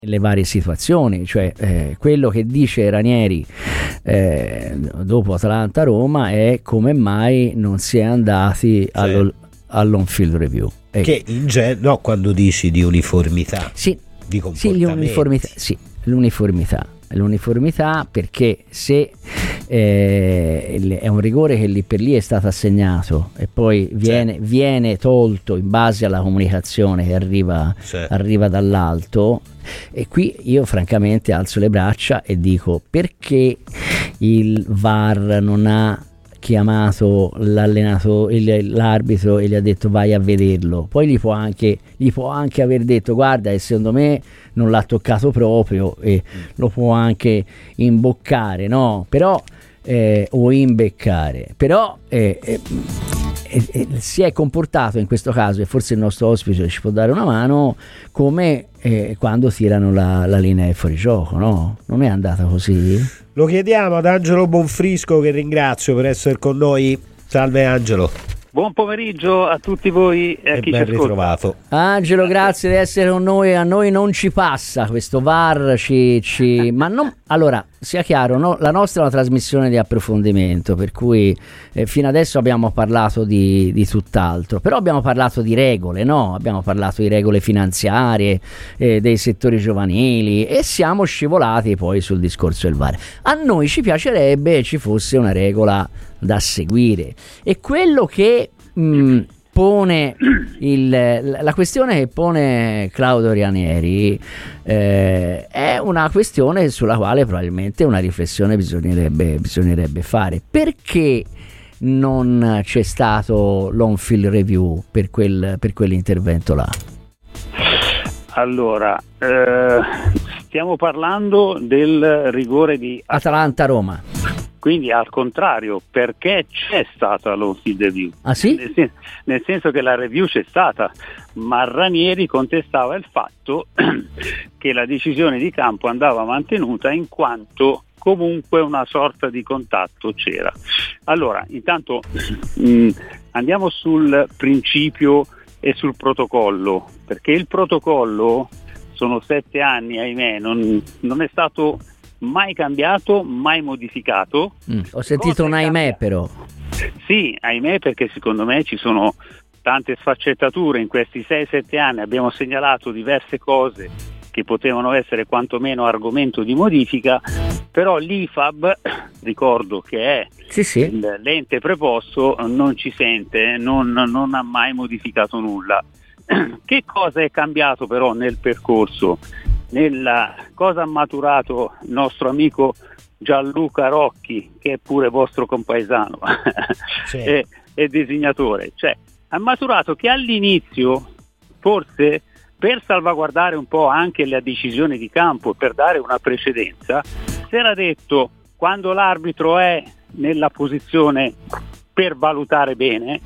le varie situazioni, cioè quello che dice Ranieri dopo Atalanta-Roma è come mai non si è andati all'on-field review. Che quando dici di uniformità, sì, di comportamenti. L'uniformità, perché se è un rigore che lì per lì è stato assegnato e poi viene tolto in base alla comunicazione che arriva dall'alto, e qui io francamente alzo le braccia e dico: perché il VAR non ha chiamato l'arbitro e gli ha detto vai a vederlo? Poi gli può anche aver detto guarda, e secondo me non l'ha toccato proprio, e lo può anche imboccare, no? Però o imbeccare, però si è comportato in questo caso, e forse il nostro ospite ci può dare una mano, come quando tirano la linea di fuorigioco, no? Non è andata così? Lo chiediamo ad Angelo Bonfrisco, che ringrazio per essere con noi. Salve Angelo. Buon pomeriggio a tutti voi e a chi ci ascolta. Ben ritrovato. Angelo, grazie di essere con noi. A noi non ci passa questo VAR, ma non. Allora, sia chiaro, no? La nostra è una trasmissione di approfondimento, per cui fino adesso abbiamo parlato di tutt'altro, però abbiamo parlato di regole, no? Abbiamo parlato di regole finanziarie, dei settori giovanili, e siamo scivolati poi sul discorso del VAR. A noi ci piacerebbe ci fosse una regola da seguire, e quello che pone la questione che pone Claudio Ranieri è una questione sulla quale probabilmente una riflessione bisognerebbe fare. Perché non c'è stato l'on-field review per quell'intervento là? Allora, stiamo parlando del rigore di Atalanta-Roma. Quindi al contrario, perché c'è stata l'on-field review? Ah sì? Nel senso che la review c'è stata, ma Ranieri contestava il fatto che la decisione di campo andava mantenuta in quanto comunque una sorta di contatto c'era. Allora, intanto andiamo sul principio e sul protocollo, perché il protocollo sono 7 anni, ahimè, non è stato mai cambiato, mai modificato. Ho sentito un ahimè, però. Sì, ahimè, perché secondo me ci sono tante sfaccettature in questi 6-7 anni. Abbiamo segnalato diverse cose che potevano essere quantomeno argomento di modifica, però l'IFAB, ricordo che è l'ente preposto, non ci sente, non ha mai modificato nulla. Che cosa è cambiato però nel percorso? Nella cosa ha maturato il nostro amico Gianluca Rocchi, che è pure vostro compaesano e disegnatore, cioè ha maturato che all'inizio, forse per salvaguardare un po' anche la decisione di campo, per dare una precedenza, si era detto: quando l'arbitro è nella posizione per valutare bene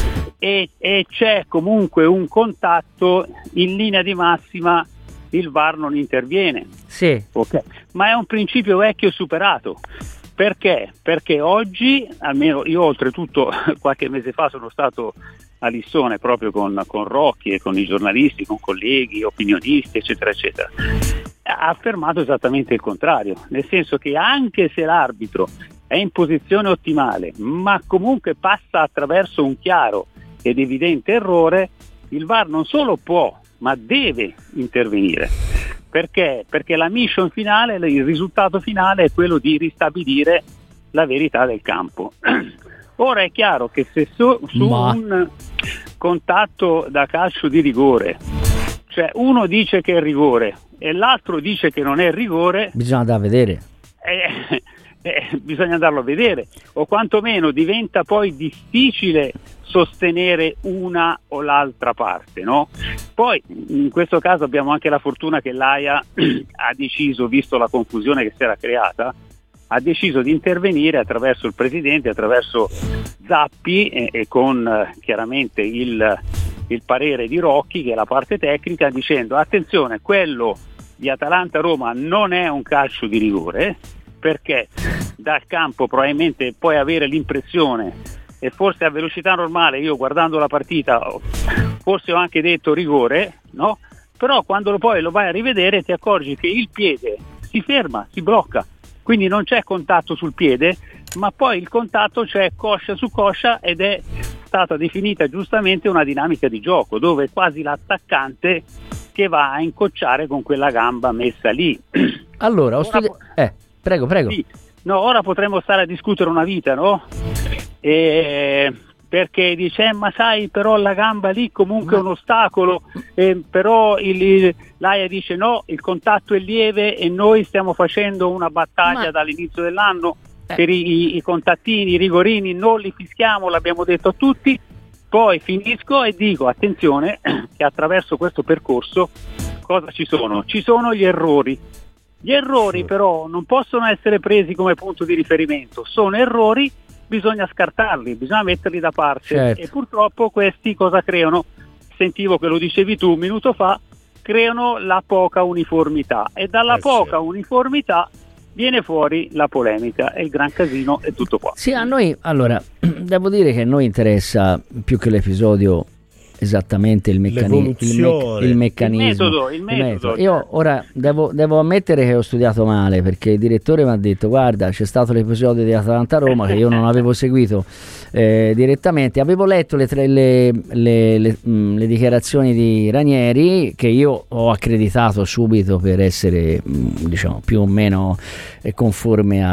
e c'è comunque un contatto, in linea di massima il VAR non interviene. Sì. Okay. Ma è un principio vecchio superato. Perché? Perché oggi, almeno io oltretutto qualche mese fa sono stato a Lissone proprio con Rocchi e con i giornalisti, con colleghi, opinionisti, eccetera, eccetera. Ha affermato esattamente il contrario, nel senso che anche se l'arbitro è in posizione ottimale, ma comunque passa attraverso un chiaro ed evidente errore, il VAR non solo può, ma deve intervenire. Perché? Perché la mission finale, il risultato finale è quello di ristabilire la verità del campo. Ora è chiaro che se su un contatto da calcio di rigore, cioè uno dice che è rigore e l'altro dice che non è rigore, bisogna andare a vedere. Bisogna andarlo a vedere, o quantomeno diventa poi difficile sostenere una o l'altra parte, no? Poi in questo caso abbiamo anche la fortuna che l'AIA ha deciso, visto la confusione che si era creata, ha deciso di intervenire attraverso il presidente, attraverso Zappi e con chiaramente il parere di Rocchi, che è la parte tecnica, dicendo: attenzione, quello di Atalanta-Roma non è un calcio di rigore, perché dal campo probabilmente puoi avere l'impressione, e forse a velocità normale, io guardando la partita forse ho anche detto rigore, no? però quando poi lo vai a rivedere ti accorgi che il piede si ferma, si blocca, quindi non c'è contatto sul piede, ma poi il contatto c'è coscia su coscia ed è stata definita giustamente una dinamica di gioco, dove è quasi l'attaccante che va a incocciare con quella gamba messa lì. Allora, prego. Sì. No, ora potremmo stare a discutere una vita, no? Perché dice, ma sai, però la gamba lì comunque è un ostacolo, però l'AIA dice no, il contatto è lieve e noi stiamo facendo una battaglia dall'inizio dell'anno per i contattini, i rigorini, non li fischiamo, l'abbiamo detto a tutti. Poi finisco e dico, attenzione, che attraverso questo percorso cosa ci sono? Ci sono gli errori. Gli errori però non possono essere presi come punto di riferimento, sono errori, bisogna scartarli, bisogna metterli da parte. Certo. E purtroppo questi cosa creano? Sentivo che lo dicevi tu un minuto fa, creano la poca uniformità e dalla poca uniformità viene fuori la polemica e il gran casino e tutto qua. Sì, a noi, allora, devo dire che a noi interessa più che l'episodio esattamente il meccanismo, il metodo. Io ora devo ammettere che ho studiato male, perché il direttore mi ha detto guarda, c'è stato l'episodio di Atalanta-Roma che io non avevo seguito direttamente, avevo letto le dichiarazioni di Ranieri, che io ho accreditato subito per essere diciamo più o meno conforme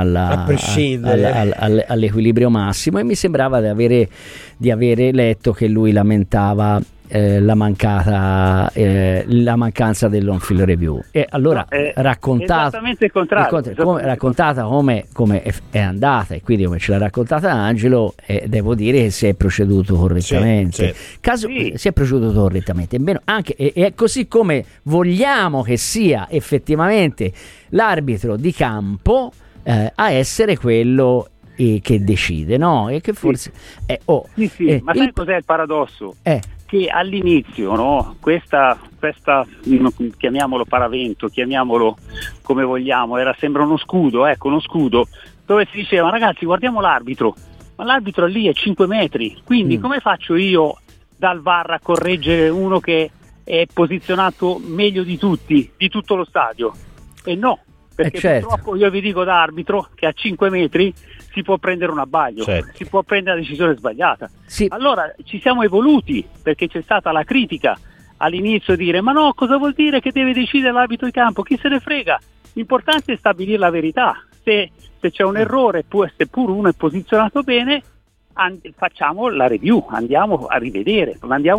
all'equilibrio massimo, e mi sembrava di avere letto che lui lamentava la mancanza dell'on field review, e allora esattamente il contrario, raccontata come è andata, e quindi come ce l'ha raccontata Angelo, devo dire che si è proceduto correttamente. Si è proceduto correttamente, anche è così come vogliamo che sia effettivamente l'arbitro di campo a essere quello che decide, no? E che forse ma sai cos'è il paradosso? Che all'inizio, no, questa chiamiamolo paravento, chiamiamolo come vogliamo, sembra uno scudo dove si diceva ragazzi guardiamo l'arbitro, ma l'arbitro lì è 5 metri, quindi come faccio io dal VAR a correggere uno che è posizionato meglio di tutti, di tutto lo stadio? E no, perché purtroppo io vi dico da arbitro che a 5 metri si può prendere un abbaglio, si può prendere la decisione sbagliata. Allora ci siamo evoluti, perché c'è stata la critica all'inizio, dire ma no, cosa vuol dire che deve decidere l'arbitro di campo? Chi se ne frega? L'importante è stabilire la verità. Se c'è un errore, seppur uno è posizionato bene, facciamo la review, andiamola a rivedere.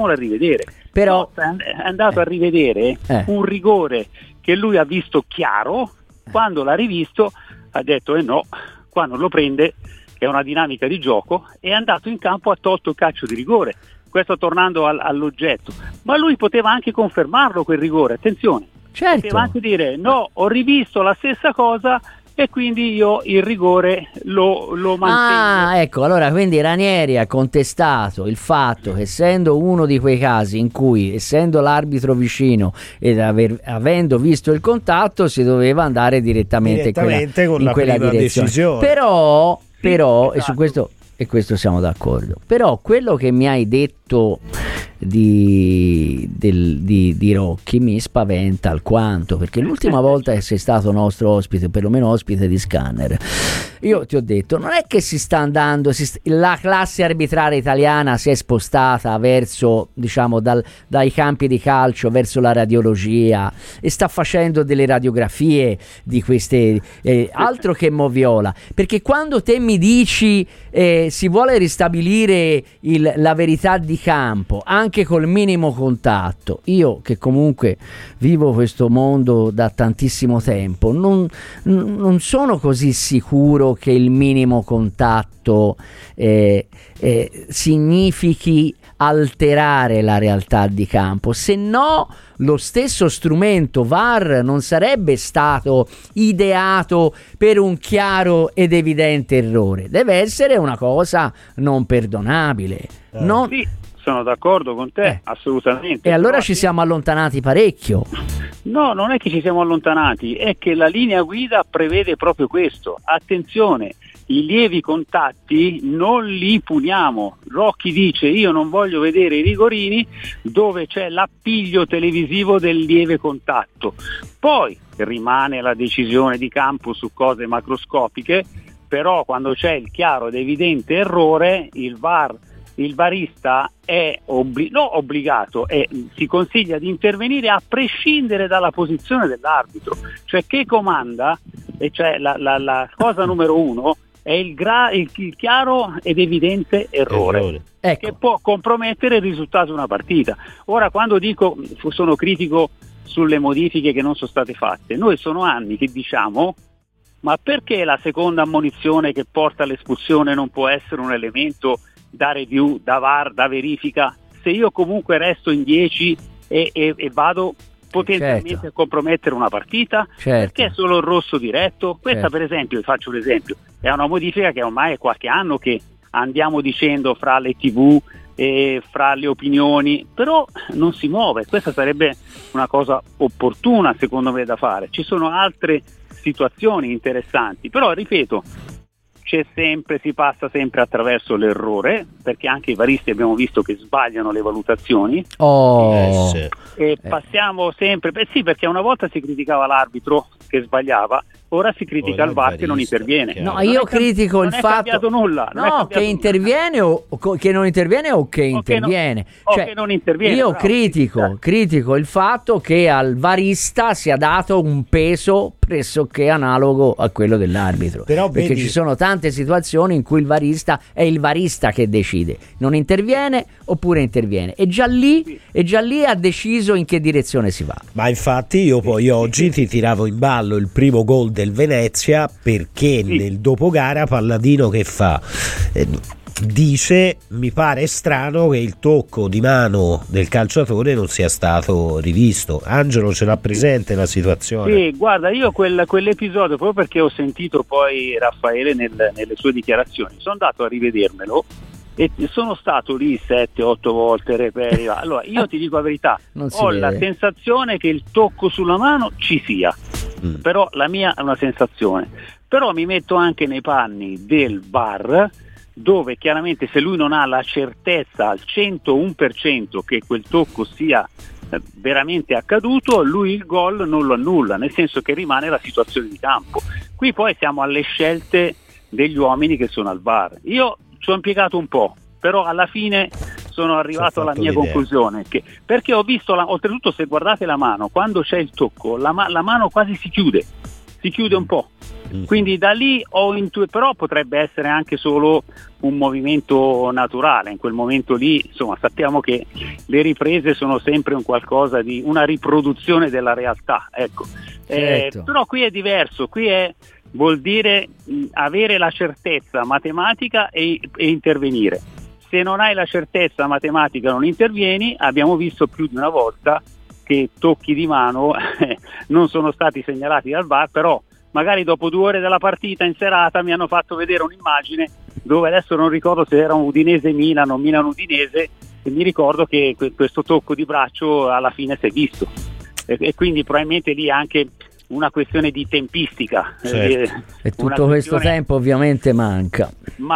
Però è andato a rivedere un rigore che lui ha visto chiaro, quando l'ha rivisto ha detto no, qua non lo prende, è una dinamica di gioco, è andato in campo, ha tolto il calcio di rigore. Questo tornando all'oggetto, ma lui poteva anche confermarlo quel rigore, attenzione, poteva anche dire no, ho rivisto la stessa cosa e quindi io il rigore lo mantengo. Ecco, allora quindi Ranieri ha contestato il fatto che, essendo uno di quei casi in cui, essendo l'arbitro vicino ed avendo visto il contatto, si doveva andare direttamente in quella direzione. Decisione. Però esatto. E questo siamo d'accordo. Però quello che mi hai detto di Rocchi mi spaventa alquanto, perché l'ultima volta che sei stato nostro ospite, perlomeno ospite di Scanner, io ti ho detto non è che si sta andando, la classe arbitrale italiana si è spostata verso, diciamo, dai campi di calcio verso la radiologia e sta facendo delle radiografie di queste altro che moviola, perché quando te mi dici si vuole ristabilire la verità di campo anche col minimo contatto, io che comunque vivo questo mondo da tantissimo tempo non sono così sicuro che il minimo contatto significhi alterare la realtà di campo, se no lo stesso strumento VAR non sarebbe stato ideato per un chiaro ed evidente errore, deve essere una cosa non perdonabile. Sì, sono d'accordo con te, assolutamente. E allora ci siamo allontanati parecchio. No, non è che ci siamo allontanati, è che la linea guida prevede proprio questo. Attenzione, i lievi contatti non li puniamo. Rocchi dice: io non voglio vedere i rigorini dove c'è l'appiglio televisivo del lieve contatto. Poi rimane la decisione di campo su cose macroscopiche, però quando c'è il chiaro ed evidente errore, il varista è obbligato e si consiglia di intervenire a prescindere dalla posizione dell'arbitro, cioè che comanda, e cioè la cosa numero uno è il chiaro ed evidente errore. Ecco. Che può compromettere il risultato di una partita. Ora, quando dico sono critico sulle modifiche che non sono state fatte, noi sono anni che diciamo: ma perché la seconda ammonizione che porta all'espulsione non può essere un elemento da review, da VAR, da verifica, se io comunque resto in 10 e vado potenzialmente a compromettere una partita? Perché è solo il rosso diretto? Questa per esempio, faccio un esempio, è una modifica che ormai è qualche anno che andiamo dicendo fra le TV e fra le opinioni, però non si muove. Questa sarebbe una cosa opportuna secondo me da fare. Ci sono altre situazioni interessanti, però ripeto, si passa sempre attraverso l'errore, perché anche i varisti abbiamo visto che sbagliano le valutazioni. E passiamo sempre, sì, perché una volta si criticava l'arbitro che sbagliava, ora si critica il VAR che non interviene. No, io critico il fatto che interviene o che non interviene o che interviene. Che non interviene. Io critico il fatto che al varista sia dato un peso pressoché analogo a quello dell'arbitro. Però perché ci sono tante situazioni in cui il varista è il varista che decide, non interviene oppure interviene, e già lì ha deciso in che direzione si va. Ma infatti io poi oggi ti tiravo in ballo il primo gol del Venezia, perché nel dopogara Palladino che fa? Dice: mi pare strano che il tocco di mano del calciatore non sia stato rivisto. Angelo ce l'ha presente la situazione? Sì, guarda, io quell'episodio, proprio perché ho sentito poi Raffaele nelle sue dichiarazioni, sono andato a rivedermelo e sono stato lì 7-8 volte reperi. Allora io ti dico la verità, ho la sensazione che il tocco sulla mano ci sia, però la mia è una sensazione. Però mi metto anche nei panni del VAR, dove chiaramente se lui non ha la certezza al 101% che quel tocco sia veramente accaduto, lui il gol non lo annulla, nel senso che rimane la situazione di campo. Qui poi siamo alle scelte degli uomini che sono al VAR. Io ci ho impiegato un po', però alla fine sono arrivato alla mia conclusione, perché ho visto, oltretutto se guardate la mano, quando c'è il tocco la mano quasi si chiude un po'. Quindi da lì però potrebbe essere anche solo un movimento naturale. In quel momento lì, insomma, sappiamo che le riprese sono sempre un qualcosa di una riproduzione della realtà, ecco. Però qui è diverso, vuol dire avere la certezza matematica e intervenire. Se non hai la certezza matematica non intervieni. Abbiamo visto più di una volta che tocchi di mano non sono stati segnalati dal VAR, però magari dopo 2 ore della partita in serata mi hanno fatto vedere un'immagine dove adesso non ricordo se era un Udinese-Milan o Milan-Udinese, e mi ricordo che questo tocco di braccio alla fine si è visto, e quindi probabilmente lì anche una questione di tempistica. E tutto questo tempo ovviamente manca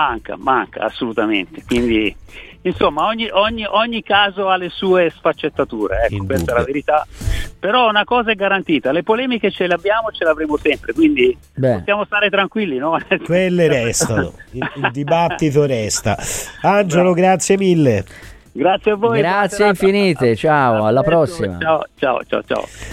assolutamente, quindi insomma ogni caso ha le sue sfaccettature, ecco, questa è la verità. Però una cosa è garantita: le polemiche ce le avremo sempre, quindi possiamo stare tranquilli, no? Quelle restano, il dibattito resta. Angelo, grazie mille. Grazie a voi, grazie infinite, ciao, alla prossima. Ciao.